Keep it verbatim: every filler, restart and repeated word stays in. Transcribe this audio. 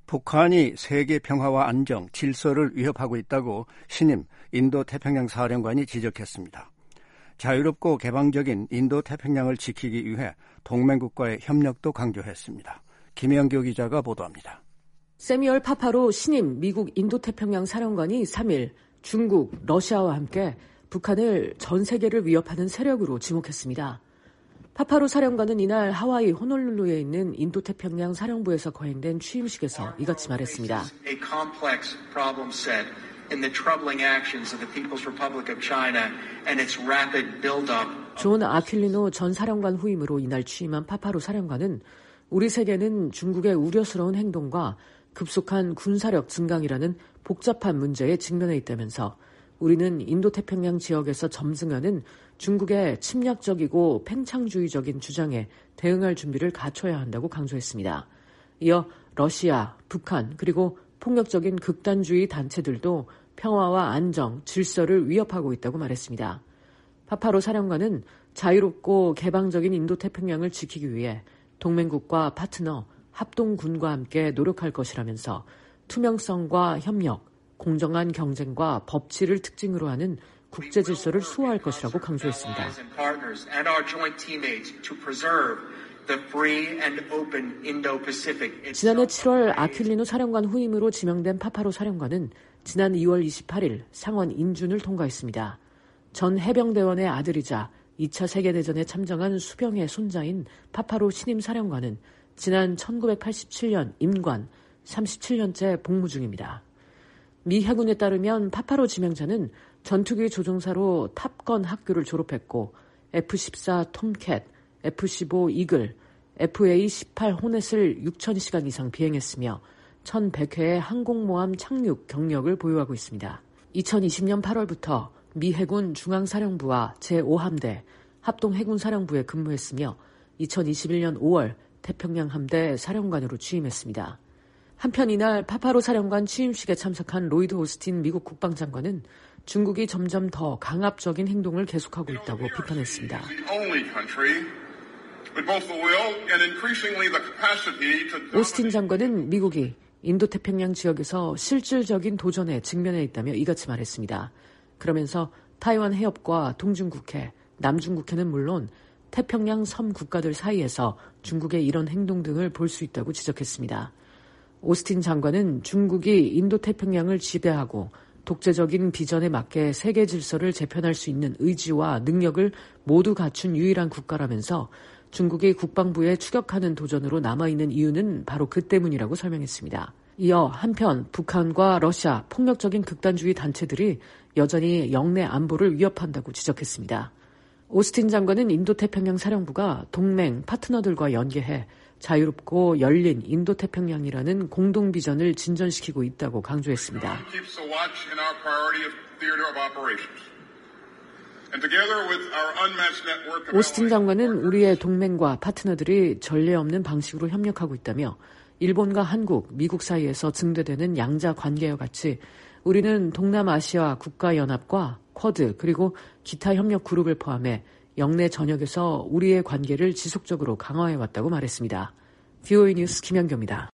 북한이 세계 평화와 안정, 질서를 위협하고 있다고 신임 인도태평양 사령관이 지적했습니다. 자유롭고 개방적인 인도태평양을 지키기 위해 동맹국과의 협력도 강조했습니다. 김영교 기자가 보도합니다. 세미얼 파파로 신임 미국 인도태평양 사령관이 삼 일 중국, 러시아와 함께 북한을 전 세계를 위협하는 세력으로 지목했습니다. 파파로 사령관은 이날 하와이 호놀룰루에 있는 인도태평양 사령부에서 거행된 취임식에서 이같이 말했습니다. 존 아퀼리노 전 사령관 후임으로 이날 취임한 파파로 사령관은 우리 세계는 중국의 우려스러운 행동과 급속한 군사력 증강이라는 복잡한 문제에 직면해 있다면서 우리는 인도태평양 지역에서 점증하는 중국의 침략적이고 팽창주의적인 주장에 대응할 준비를 갖춰야 한다고 강조했습니다. 이어 러시아, 북한 그리고 폭력적인 극단주의 단체들도 평화와 안정, 질서를 위협하고 있다고 말했습니다. 파파로 사령관은 자유롭고 개방적인 인도태평양을 지키기 위해 동맹국과 파트너, 합동군과 함께 노력할 것이라면서 투명성과 협력, 공정한 경쟁과 법치를 특징으로 하는 국제 질서를 수호할 것이라고 강조했습니다. 지난해 칠월 아퀼리노 사령관 후임으로 지명된 파파로 사령관은 지난 이월 이십팔일 상원 인준을 통과했습니다. 전 해병대원의 아들이자 이 차 세계대전에 참전한 수병의 손자인 파파로 신임 사령관은 지난 천구백팔십칠년 임관 삼십칠 년째 복무 중입니다. 미 해군에 따르면 파파로 지명자는 전투기 조종사로 탑건 학교를 졸업했고 에프 십사 톰캣, 에프 십오 이글, 에프에이 십팔 호넷을 육천 시간 이상 비행했으며 천백 회의 항공모함 착륙 경력을 보유하고 있습니다. 이천이십년 팔월부터 미 해군 중앙사령부와 제오 함대, 합동해군사령부에 근무했으며 이천이십일년 오월 태평양 함대 사령관으로 취임했습니다. 한편 이날 파파로 사령관 취임식에 참석한 로이드 오스틴 미국 국방장관은 중국이 점점 더 강압적인 행동을 계속하고 있다고 비판했습니다. 오스틴 장관은 미국이 인도태평양 지역에서 실질적인 도전에 직면해 있다며 이같이 말했습니다. 그러면서 타이완 해협과 동중국해, 남중국해는 물론 태평양 섬 국가들 사이에서 중국의 이런 행동 등을 볼 수 있다고 지적했습니다. 오스틴 장관은 중국이 인도태평양을 지배하고 독재적인 비전에 맞게 세계 질서를 재편할 수 있는 의지와 능력을 모두 갖춘 유일한 국가라면서 중국이 국방부에 추격하는 도전으로 남아있는 이유는 바로 그 때문이라고 설명했습니다. 이어 한편 북한과 러시아 폭력적인 극단주의 단체들이 여전히 영내 안보를 위협한다고 지적했습니다. 오스틴 장관은 인도태평양 사령부가 동맹, 파트너들과 연계해 자유롭고 열린 인도태평양이라는 공동 비전을 진전시키고 있다고 강조했습니다. 오스틴 장관은 우리의 동맹과 파트너들이 전례 없는 방식으로 협력하고 있다며 일본과 한국, 미국 사이에서 증대되는 양자 관계와 같이 우리는 동남아시아 국가연합과 쿼드 그리고 기타 협력 그룹을 포함해 영내 전역에서 우리의 관계를 지속적으로 강화해왔다고 말했습니다. 브이오에이 뉴스 김연경입니다.